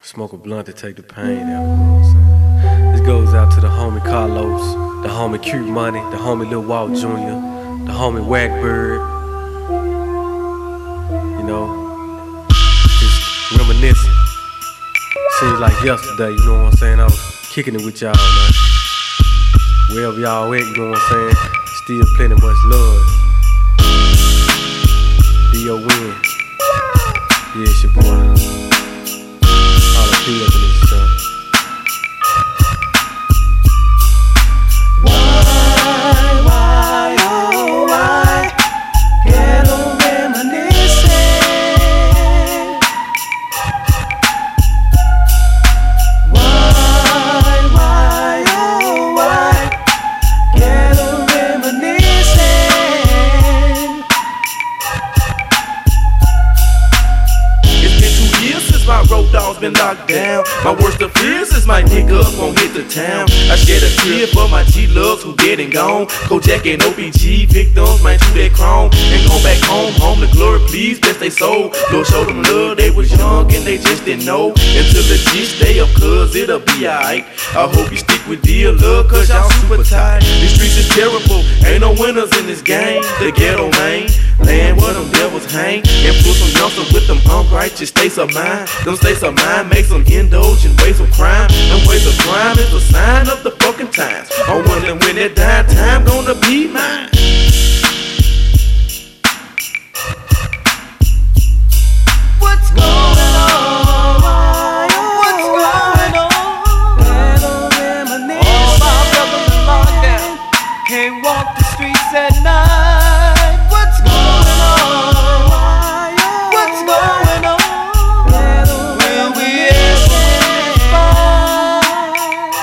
Smoke a blunt to take the pain out, you know what I'm saying? This goes out to the homie Carlos, the homie Q Money, the homie Lil Walt Jr., the homie Wackbird. You know, just reminiscing. Seems like yesterday, you know what I'm saying? I was kicking it with y'all, man. Wherever y'all at, you know what I'm saying? Still plenty much love. D.O.N. Yeah, it's your boy. All the P up in this son. Why, oh why, ghetto reminiscing. Why, oh why, ghetto reminiscing. It's been 2 years since my road dog's been locked down. My worst of fears is my nigga won't hit the town. I shed a tear for my G-Lugs who dead and gone. Kojak and OPG victims, man, to that chrome. And go back home to glory, please, bless they soul. Lord show them love, they was young and they just didn't know. Until the G stay up, cuz it'll be alright. I hope you stick with dear love, cuz y'all super tight. These streets is terrible, ain't no winners in this game. The ghetto man, land where them devils hang. And put some youngsters with them unrighteous states of mind. Them states of mind make some indulge in ways of crime. And ways of crime is a sign of the fucking times. I wonder when that dying time gonna be mine. What's going on? What's going on? Ghetto reminiscing. All my brothers in lockdown can't walk the streets at night. What's going on? What's going on? Will we ever find?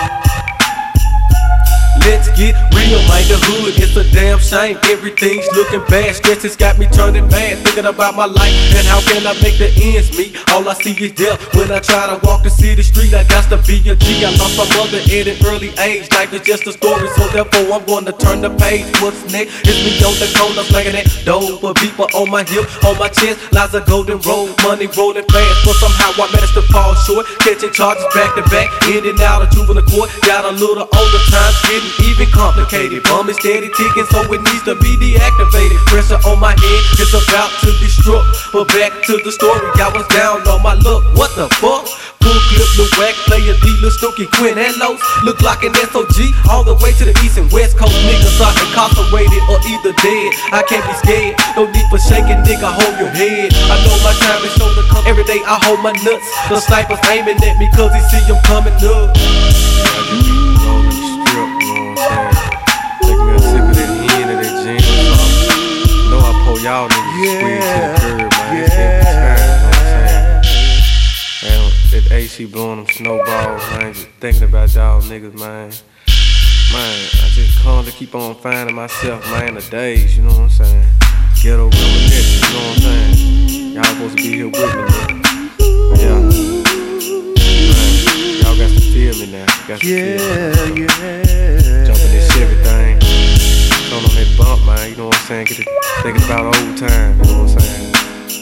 Let's get real, man. The hood, it's a damn shame. Everything's looking bad. Stress has got me turning mad. Thinking about my life and how can I make the ends meet. All I see is death. When I try to walk the city street, I got to be a G. I lost my mother at an early age. Life is just a story, so therefore I'm gonna turn the page. What's next? It's me on the corner, slanging that dough. A beeper on my hip, on my chest lies a golden road. Money rolling fast, but somehow I managed to fall short. Catching charges back to back, in and out of juvenile court. Got a little older, times getting even complicated. Bum is steady ticking, so it needs to be deactivated. Pressure on my head is about to destruct. But back to the story, I was down on my luck. What the fuck? Full clip, Lil Wack, player D, Lil Stookie, Quinn, and Los. Look like an SOG, all the way to the east and west coast. Niggas are incarcerated or either dead. I can't be scared, no need for shaking, nigga, hold your head. I know my time is sure to come. Every day I hold my nuts. The sniper's aiming at me cause he see him coming up. I just be rolling the strip, you know what I'm saying? Take me a sip of that hen of that gin or something. You know I pull y'all niggas squeeze to the curb, man. It's every time, you know what I'm saying? Man, that AC blowing them snowballs, man. Just thinking about y'all niggas, man. Man, I just constantly keep on finding myself, man, the days, you know what I'm saying? Ghetto reminiscing, you know what I'm saying? Y'all supposed to be here with me, man. Yeah. Man, y'all got to feel me now. Got to feel me. Jumping this Chevy thing. Turn on that bump, man, you know what I'm saying? Get it, thinking about old time, you know what I'm saying?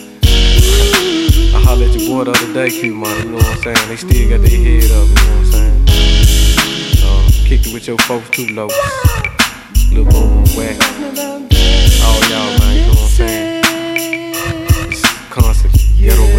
I hollered at your boy the other day, Q Money, you know what I'm saying? They still got their head up, you know what I'm saying? Kicked it with your folks too, low. Lil Boom, Wack. All y'all, man, you know what I'm saying? It's constant ghetto